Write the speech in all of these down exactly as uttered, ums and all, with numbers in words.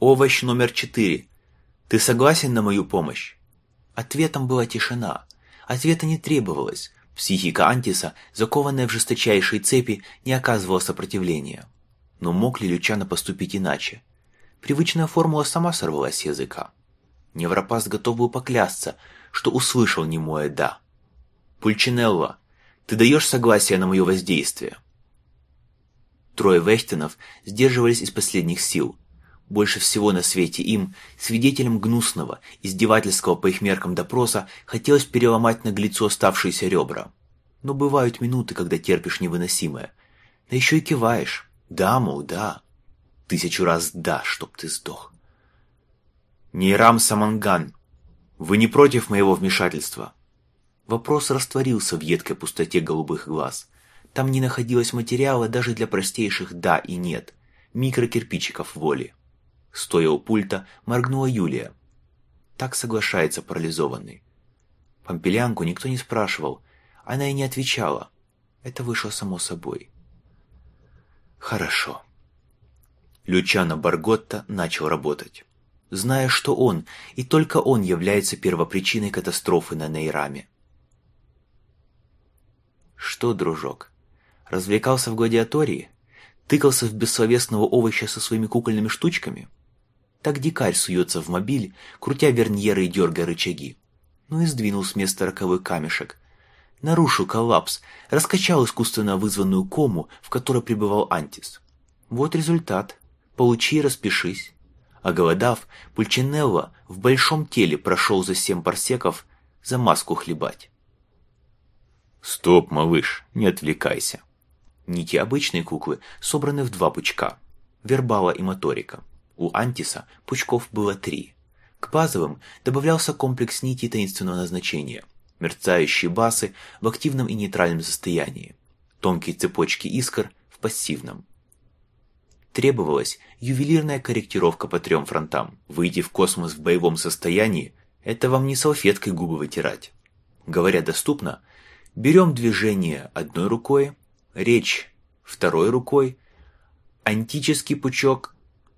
Овощ номер четыре. Ты согласен на мою помощь? Ответом была тишина. Ответа не требовалось. Психика Антиса, закованная в жесточайшие цепи, не оказывала сопротивления. Но мог ли Лючано поступить иначе? Привычная формула сама сорвалась с языка. Невропаст готов был поклясться, что услышал немое «да». «Пульчинелло, ты даешь согласие на мое воздействие?» Трое Вехтенов сдерживались из последних сил. Больше всего на свете им, свидетелям гнусного, издевательского по их меркам допроса, хотелось переломать наглецу оставшиеся ребра. Но бывают минуты, когда терпишь невыносимое. Да еще и киваешь. Да, мол, да. Тысячу раз да, чтоб ты сдох. Нейрам Саманган, вы не против моего вмешательства? Вопрос растворился в едкой пустоте голубых глаз. Там не находилось материала даже для простейших «да» и «нет», микрокирпичиков воли. Стоя у пульта, моргнула Юлия. Так соглашается парализованный. Помпелянку никто не спрашивал, она и не отвечала. Это вышло само собой. Хорошо. Лючано Барготта начал работать, зная, что он, и только он является первопричиной катастрофы на Нейраме. Что, дружок, развлекался в гладиатории? Тыкался в бессловесного овоща со своими кукольными штучками? Так дикарь суется в мобиль, крутя верньеры и дергая рычаги. Ну и сдвинул с места роковой камешек. Нарушил коллапс, раскачал искусственно вызванную кому, в которой пребывал Антис. Вот результат. Получи и распишись. Оголодав, Пульчинелло в большом теле прошел за семь парсеков за маску хлебать. Стоп, малыш, не отвлекайся. Нити обычной куклы собраны в два пучка – вербала и моторика. У Антиса пучков было три. К базовым добавлялся комплекс нитей таинственного назначения, мерцающие басы в активном и нейтральном состоянии, тонкие цепочки искр в пассивном. Требовалась ювелирная корректировка по трем фронтам. Выйти в космос в боевом состоянии – это вам не салфеткой губы вытирать. Говоря доступно, берем движение одной рукой, речь второй рукой, антический пучок...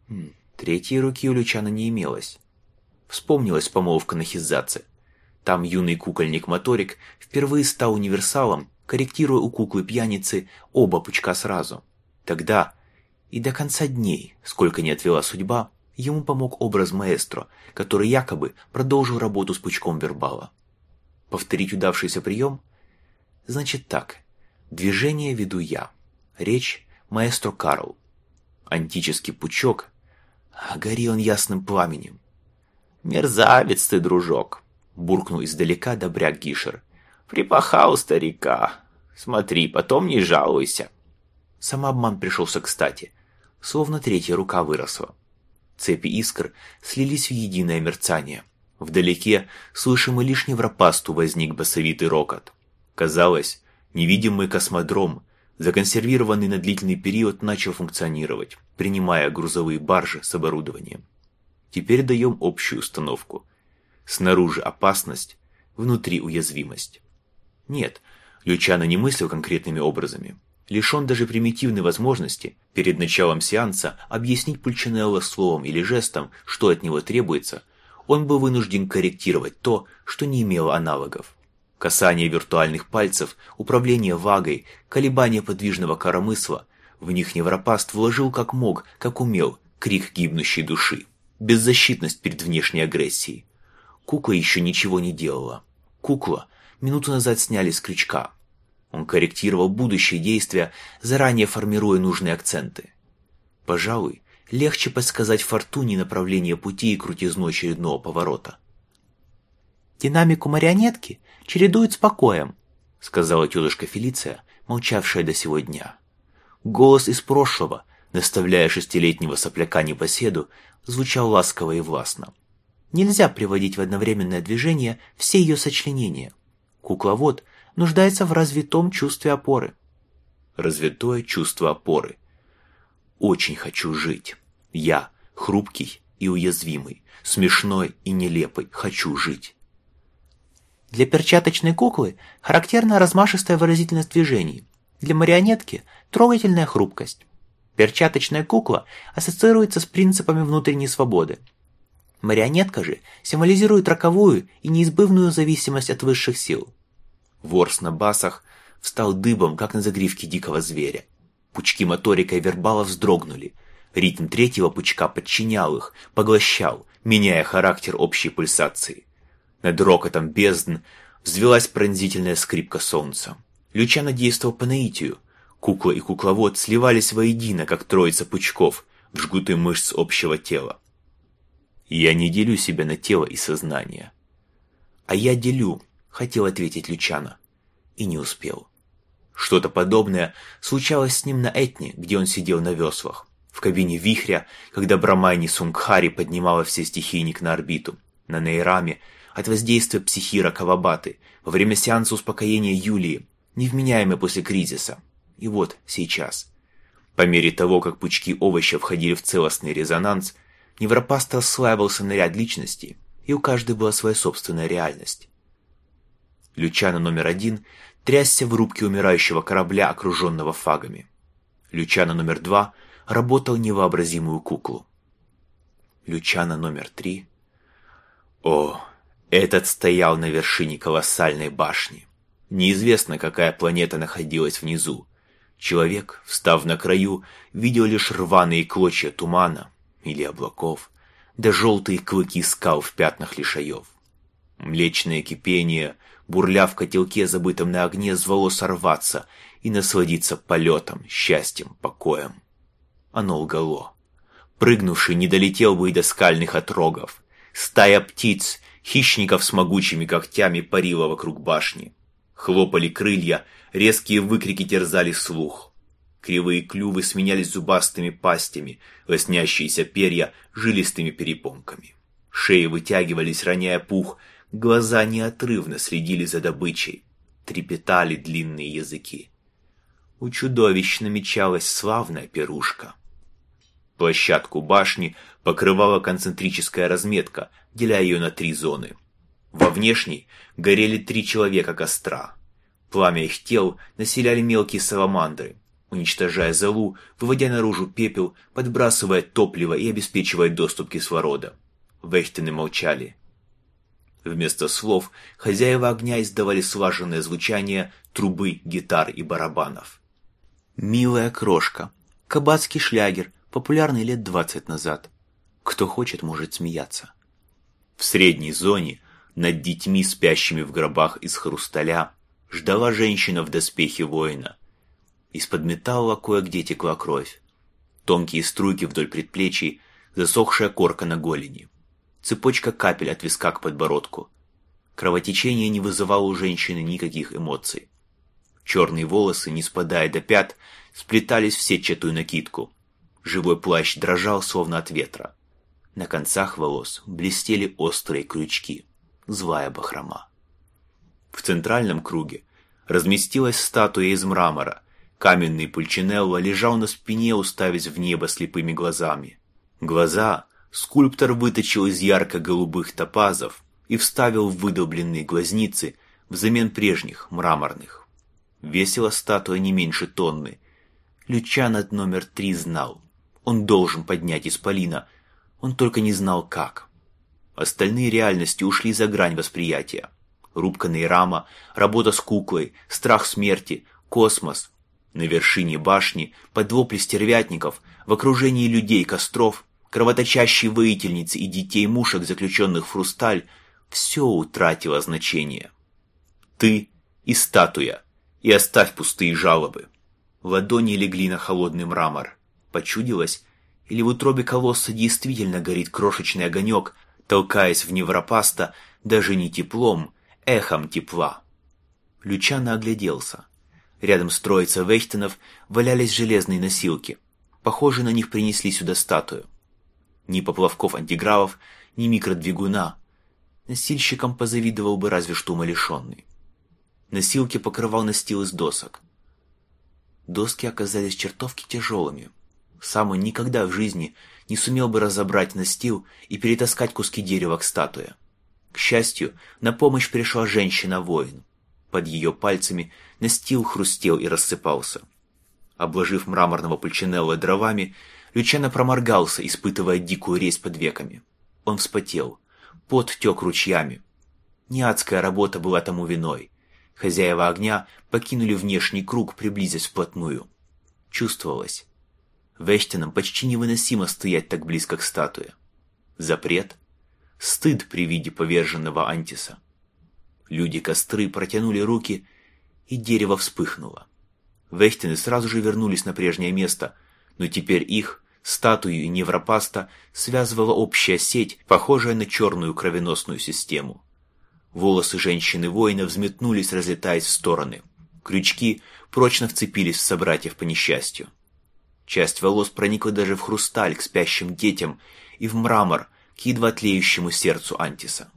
Третьей руки у Лючано не имелось. Вспомнилась помолвка на Хизаце. Там юный кукольник-моторик впервые стал универсалом, корректируя у куклы-пьяницы оба пучка сразу. Тогда и до конца дней, сколько не отвела судьба, ему помог образ маэстро, который якобы продолжил работу с пучком вербала. Повторить удавшийся прием? Значит так. Движение веду я. Речь – маэстро Карл. Антический пучок – а гори он ясным пламенем. «Мерзавец ты, дружок!» – буркнул издалека добряк Гишер. «Припахал старика. Смотри, потом не жалуйся». Самообман пришелся кстати, словно третья рука выросла. Цепи искр слились в единое мерцание. Вдалеке, слышимый лишь невропасту, возник басовитый рокот. Казалось, невидимый космодром, законсервированный на длительный период, начал функционировать, принимая грузовые баржи с оборудованием. Теперь даем общую установку. Снаружи опасность, внутри уязвимость. Нет, Лючано не мыслил конкретными образами. Лишен даже примитивной возможности перед началом сеанса объяснить Пульчинелло словом или жестом, что от него требуется, он был вынужден корректировать то, что не имело аналогов. Касание виртуальных пальцев, управление вагой, колебание подвижного коромысла – в них невропаст вложил как мог, как умел, крик гибнущей души, беззащитность перед внешней агрессией. Кукла еще ничего не делала. Кукла минуту назад сняли с крючка. Он корректировал будущие действия, заранее формируя нужные акценты. Пожалуй, легче подсказать фортуне направление пути и крутизну очередного поворота. «Динамику марионетки чередует с покоем», — сказала тетушка Фелиция, молчавшая до сего дня. Голос из прошлого, наставляя шестилетнего сопляка непоседу, звучал ласково и властно. Нельзя приводить в одновременное движение все ее сочленения. Кукловод нуждается в развитом чувстве опоры. Развитое чувство опоры. Очень хочу жить. Я, хрупкий и уязвимый, смешной и нелепый, хочу жить. Для перчаточной куклы характерна размашистая выразительность движений. Для марионетки – трогательная хрупкость. Перчаточная кукла ассоциируется с принципами внутренней свободы. Марионетка же символизирует роковую и неизбывную зависимость от высших сил. Ворс на басах встал дыбом, как на загривке дикого зверя. Пучки моторика и вербала вздрогнули. Ритм третьего пучка подчинял их, поглощал, меняя характер общей пульсации. Над рокотом бездн взвелась пронзительная скрипка солнца. Лючано действовал по наитию. Кукла и кукловод сливались воедино, как троица пучков в жгуты мышц общего тела. «Я не делю себя на тело и сознание». «А я делю», — хотел ответить Лючано, и не успел. Что-то подобное случалось с ним на Этне, где он сидел на веслах, в кабине вихря, когда Брамайни Сунгхари поднимала все стихийник на орбиту, на Нейраме, от воздействия психира Кавабаты, во время сеанса успокоения Юлии, невменяемой после кризиса. И вот сейчас. По мере того, как пучки овоща входили в целостный резонанс, невропастор слаивался на ряд личностей, и у каждой была своя собственная реальность. Лючано номер один трясся в рубке умирающего корабля, окруженного фагами. Лючано номер два работал невообразимую куклу. Лючано номер три... О, этот стоял на вершине колоссальной башни. Неизвестно, какая планета находилась внизу. Человек, встав на краю, видел лишь рваные клочья тумана или облаков, да желтые клыки скал в пятнах лишаев. Млечное кипение, бурля в котелке, забытом на огне, звало сорваться и насладиться полетом, счастьем, покоем. Оно лгало. Прыгнувший не долетел бы и до скальных отрогов. Стая птиц, хищников с могучими когтями, парила вокруг башни. Хлопали крылья, резкие выкрики терзали слух. Кривые клювы сменялись зубастыми пастями, лоснящиеся перья жилистыми перепонками. Шеи вытягивались, роняя пух, глаза неотрывно следили за добычей, трепетали длинные языки. У чудовищ намечалась славная пирушка. Площадку башни покрывала концентрическая разметка, деля ее на три зоны. Во внешней горели три человека костра. Пламя их тел населяли мелкие саламандры, уничтожая золу, выводя наружу пепел, подбрасывая топливо и обеспечивая доступ кислорода. Вехтены молчали. Вместо слов хозяева огня издавали слаженное звучание трубы, гитар и барабанов. «Милая крошка», кабацкий шлягер, популярный лет двадцать назад. Кто хочет, может смеяться. В средней зоне, над детьми, спящими в гробах из хрусталя, ждала женщина в доспехе воина. Из-под металла кое-где текла кровь. Тонкие струйки вдоль предплечий, засохшая корка на голени. Цепочка капель от виска к подбородку. Кровотечение не вызывало у женщины никаких эмоций. Черные волосы, не спадая до пят, сплетались в сетчатую накидку. Живой плащ дрожал, словно от ветра. На концах волос блестели острые крючки. Злая бахрома. В центральном круге разместилась статуя из мрамора. Каменный Пульчинелло лежал на спине, уставясь в небо слепыми глазами. Глаза скульптор выточил из ярко-голубых топазов и вставил в выдолбленные глазницы взамен прежних, мраморных. Весила статуя не меньше тонны. Лючано номер три знал. Он должен поднять исполина, он только не знал как. Остальные реальности ушли за грань восприятия. Рубка Нейрама, работа с куклой, страх смерти, космос. На вершине башни, под вопли стервятников, в окружении людей, костров, кровоточащей воительницы и детей-мушек, заключенных в хрусталь, все утратило значение. Ты и статуя, и оставь пустые жалобы. Ладони легли на холодный мрамор. Почудилось, или в утробе колосса действительно горит крошечный огонек, толкаясь в невропаста даже не теплом, эхом тепла. Лючано огляделся. Рядом с троицей Вехтенов валялись железные носилки. Похоже, на них принесли сюда статую. Ни поплавков-антигравов, ни микродвигуна. Носильщикам позавидовал бы разве что умалишенный. Носилки покрывал настил из досок. Доски оказались чертовски тяжелыми. Сам он никогда в жизни не сумел бы разобрать настил и перетаскать куски дерева к статуе. К счастью, на помощь пришла женщина-воин. Под ее пальцами настил хрустел и рассыпался. Обложив мраморного Пульчинелло дровами, Лючано проморгался, испытывая дикую резь под веками. Он вспотел. Пот тек ручьями. Не адская работа была тому виной. Хозяева огня покинули внешний круг, приблизясь вплотную. Чувствовалось. Вештинам почти невыносимо стоять так близко к статуе. Запрет. Стыд при виде поверженного Антиса. Люди-костры протянули руки, и дерево вспыхнуло. Вештины сразу же вернулись на прежнее место, но теперь их, статую и невропаста, связывала общая сеть, похожая на черную кровеносную систему. Волосы женщины-воина взметнулись, разлетаясь в стороны. Крючки прочно вцепились в собратьев по несчастью. Часть волос проникла даже в хрусталь к спящим детям и в мрамор к едва тлеющему сердцу Антиса.